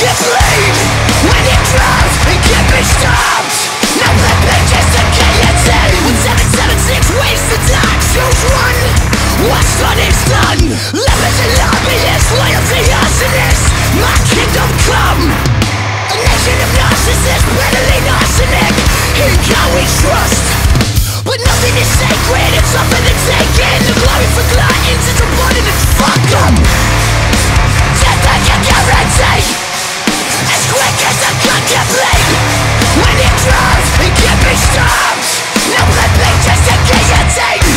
can bleed. When it drops, it can be stopped. No black pages to guillotine. When 776 waves the dark, choose one. What's done is done. Lemons and lobbyists, loyalty arsonists. My kingdom come. A nation of narcissists, bitterly arsenic. In God we trust. But nothing is sacred, it's up for the taking. The glory for gluttons, it's a burden and fuck them. Death I can guarantee. As quick as a gun can bleed. When it drops, it can be stopped. No blood pages to guillotine.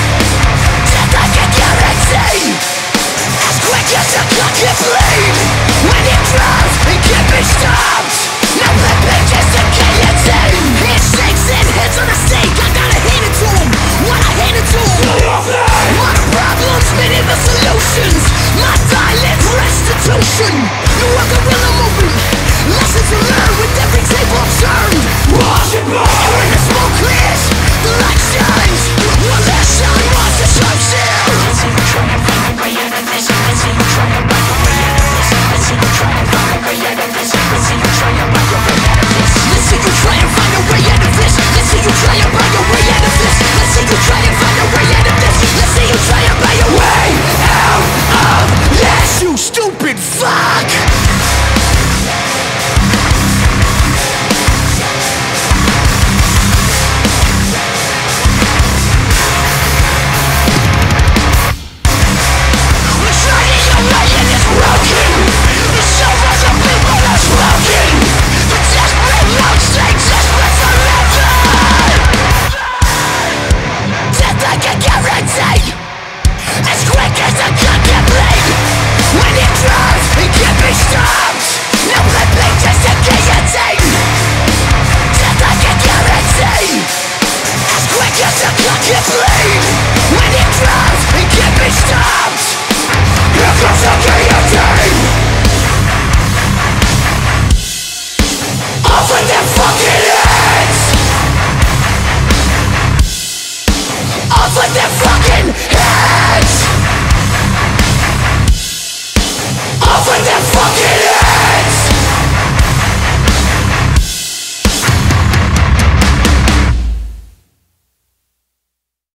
Death I can guarantee. As quick as a gun can bleed. When it drops, it can be stopped. No blood pages to guillotine. Handshakes and heads on a stake. I gotta hand it to him. What I hand it to him. My problems, many the solutions. My violent restitution. You are guerrilla movement. Lessons you learn with every table observed. And when the smoke clears, the light shines. One last shine wants to shine. Let's see you try and find a way out of this. Let's see you try and find a way out of this. Let's see you try and find a way out of this. Let's see you try and find a way out of this. Let's see you try and find a way out of this. Let's see you try and find a way out of this. Let's see you try and find a way out of this. Let's see you try and find a way out of this. You stupid fuck. Fucking